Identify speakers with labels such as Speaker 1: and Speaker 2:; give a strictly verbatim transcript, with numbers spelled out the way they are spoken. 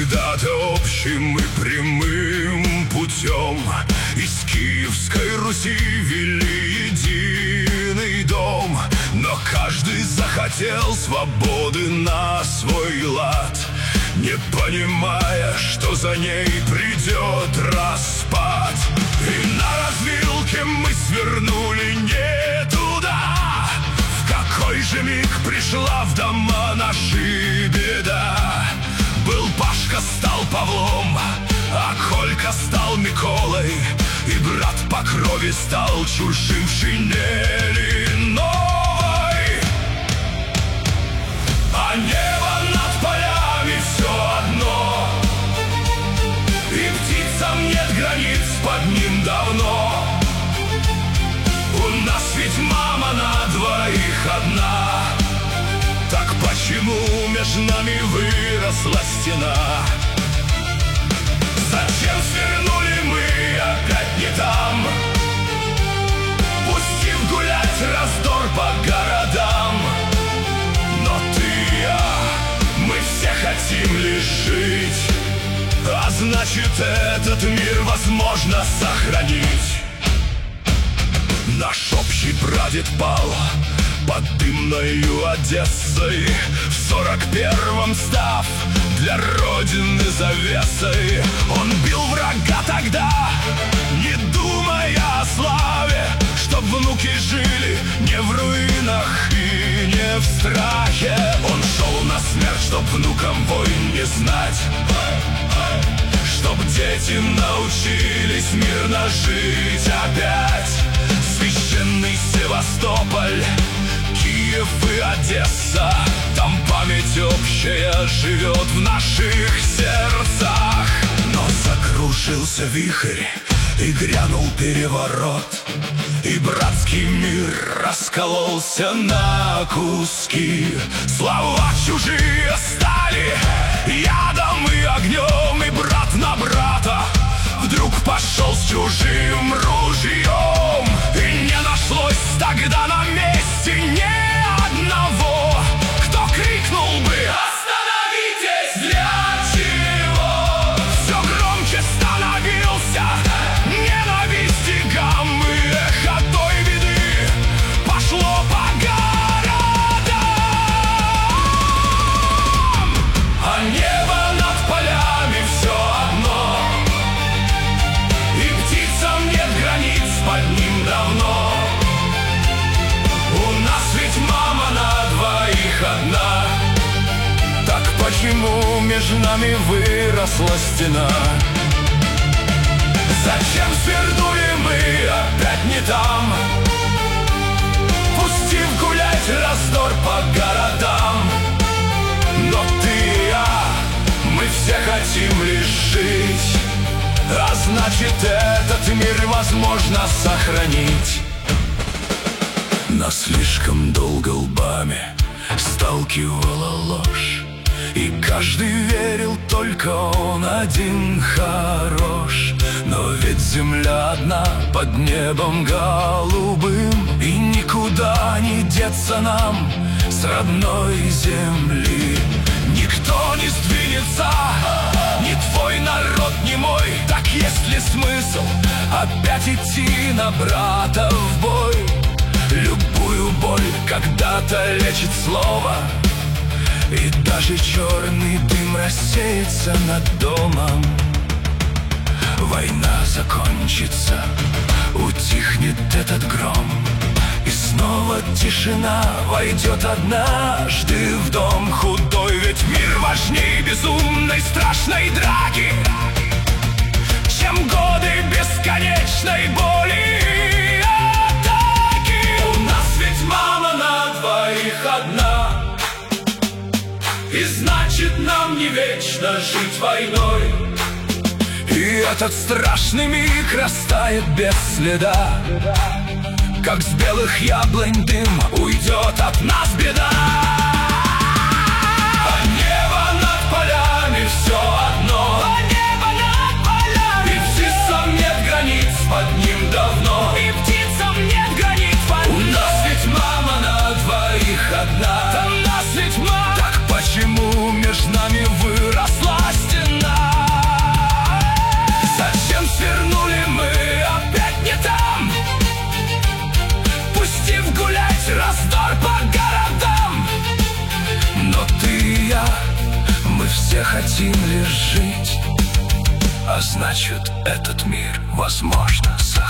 Speaker 1: когда-то общим и прямым путем из Киевской Руси вели единый дом. Но каждый захотел свободы на свой лад, не понимая, что за ней придет распад. И на развилке мы свернули не туда. В какой же миг пришла в дома наши беда. Был Пашка, стал Павлом, а Колька стал Миколой, и брат по крови стал чужим в шинели новой. А небо над полями все одно, и птицам нет границ под ним давно. У нас ведь мама на двоих одна, так почему между нами выросла стена? Зачем свернули мы опять не там, пустив гулять раздор по городам? Но ты и я, мы все хотим лишь жить, а значит, этот мир возможно сохранить. Наш общий прадед пал под дымною Одессой, в сорок первом став для Родины завесой. Он бил врага тогда, не думая о славе, чтоб внуки жили не в руинах и не в страхе. Он шел на смерть, чтоб внукам войн не знать, чтоб дети научились мирно жить опять. Священный Севастополь, Киев и Одесса, там память общая живет в наших сердцах. Но закружился вихрь и грянул переворот, и братский мир раскололся на куски. Слова чужие стали ядом и огнем, и брат на брата вдруг пошел с чужим ружьем. И не нашлось тогда на месте ни одного, кто крикнул бы: остановитесь! Для чего? Все громче становился ненависть и гам, и эхо той беды пошло по городам. А небо над полями все одно, и птицам нет границ под ним давно. У нас ведь мама на двоих одна, так почему между нами выросла стена? Зачем свернули мы опять не там, пустив гулять раздор по городам? Но ты и я, мы все хотим лишь жить, а значит, этот мир возможно сохранить. Нас слишком долго лбами сталкивала ложь, и каждый верил, только он один хорош. Но ведь земля одна под небом голубым, и никуда не деться нам с родной земли. Никто не сдвинется, ни твой народ, ни мой. Так есть ли смысл опять идти на брата в бой? Любую боль когда-то лечит слово, и даже черный дым рассеется над домом. Война закончится, утихнет этот гром, и снова тишина войдет однажды в дом худой. Ведь мир важней безумной страшной драки, чем годы бесконечной боли и атаки. У нас ведь мама на двоих одна, и значит, нам не вечно жить войной. И этот страшный миг растает без следа, как с белых яблонь дым уйдет от нас беда. А небо над полями все одно, а небо над полями, и птицам нет границ под ним давно, и птицам нет границ под ним. У нас ведь мама на двоих одна, у нас ведь мама. Так почему между нами выросла стена? все хотим лишь жить, а значит, этот мир возможно создать.